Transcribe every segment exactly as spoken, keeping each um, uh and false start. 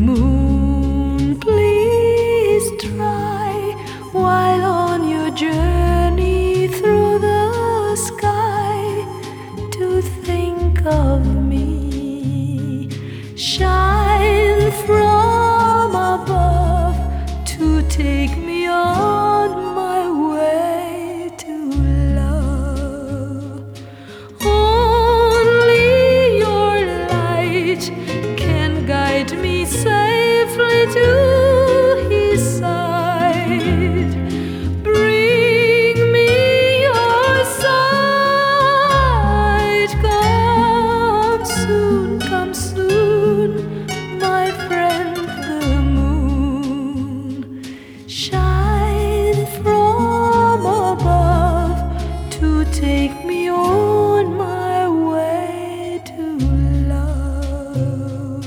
moon, please try, while on your journey through the sky, to think of me. Shine from above to take me on my way to love. Only your light can guide me safely to his side. Bring me your sight. Come soon, come soon, my friend the moon. Shine from above to take me on my way to love.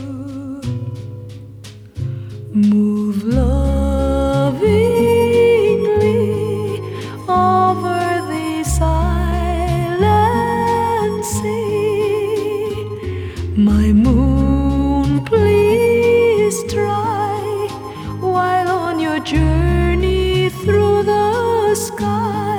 Move lovingly over the silent sea. My moon, please try, while on your journey through the sky,